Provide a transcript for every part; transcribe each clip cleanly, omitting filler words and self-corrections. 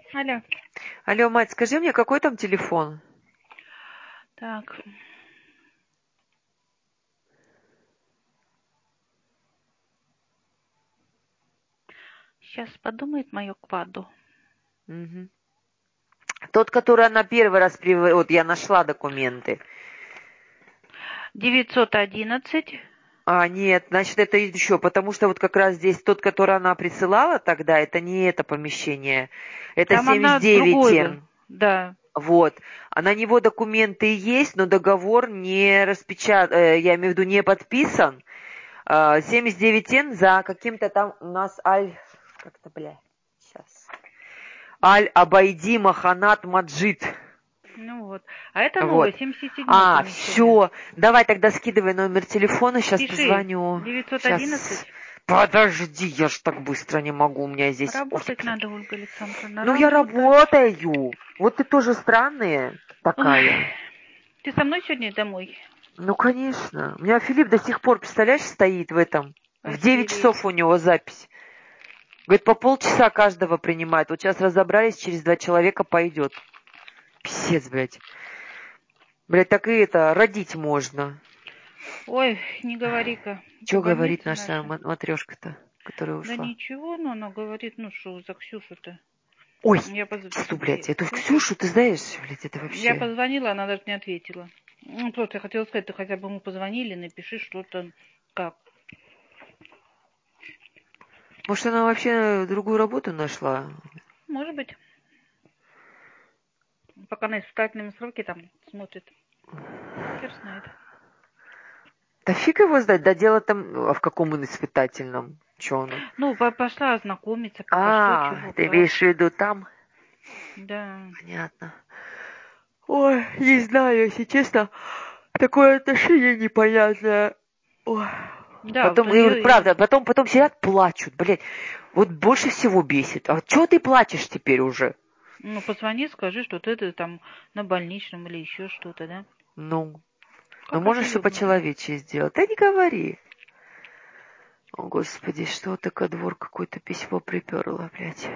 Алло. Алло, мать, скажи мне, какой там телефон? Так. Сейчас подумает мою кваду. Мгм. Тот, который она первый раз вот я нашла документы. 911. Нет, значит, это еще, потому что вот как раз здесь тот, который она присылала тогда, это не это помещение, это Там она другой был. 79Н. Да. Вот. А на него документы есть, но договор не распечатан, я имею в виду, не подписан. 79Н за каким-то там у нас как-то, сейчас. Аль-Абайди Маханат Маджид. Ну вот. А это новое, Вот. 77-е помещение. Все. Давай тогда скидывай номер телефона, сейчас Пиши. позвоню. 911. Сейчас. Подожди, я ж так быстро не могу, у меня здесь... Ой, Работать надо, Ольга Александровна, ну я работать. работаю. Вот ты тоже странная Ой. такая. Ты со мной сегодня домой? Ну, конечно. У меня Филипп до сих пор, представляешь, стоит в этом. В 9 Охереть. часов у него запись. Говорит, по полчаса каждого принимает. Вот сейчас разобрались, через 2 человека пойдет. Писец, блядь. Блядь, так и это, родить можно. Ой, не говори-ка. Это Что говорит больница наша наша. матрешка-то, которая Да ушла? ничего, но она говорит, ну что за Ксюшу-то. Ой, Я Ксю, блядь, эту Ксюша. Ксюшу, ты знаешь, блядь, это Я вообще... позвонила, она даже не ответила. Ну, просто я хотела сказать, ты хотя бы ему позвонили, напиши что-то, как. Может, она вообще другую работу нашла? Может быть, пока на испытательном сроке там смотрит. Хер знает. Да фиг его знать, да дело там, в каком он испытательном? Че оно? Ну, пошла знакомиться, пока что, чего, Ты как. имеешь в виду там? Да. Понятно. Ой, не знаю, если честно, такое отношение непонятное. Ой. Да, вот Потом, у и вот нее, правда, потом сидят, плачут, блядь. Вот больше всего бесит. А чего ты плачешь теперь уже? ну, позвони, скажи, что ты там на больничном или еще что-то, да? Ну, Как это можешь все ёбнуться? по-человечески сделать. Да не говори. О, Господи, что ты ко двор какое-то письмо приперла, блядь.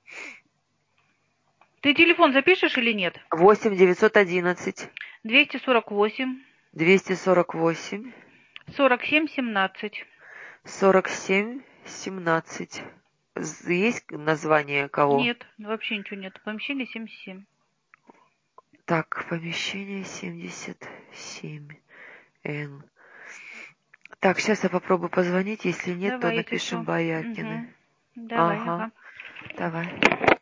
Ты телефон запишешь или нет? 8 911 248 248 47 17. 47 17. Есть название кого? Нет, вообще ничего нет. Помещение 77. Так, помещение 77Н. Так, сейчас я попробую позвонить. Если нет, то Давай, если напишем что. Бояркины. Угу. Давай, Ага, ага. давай.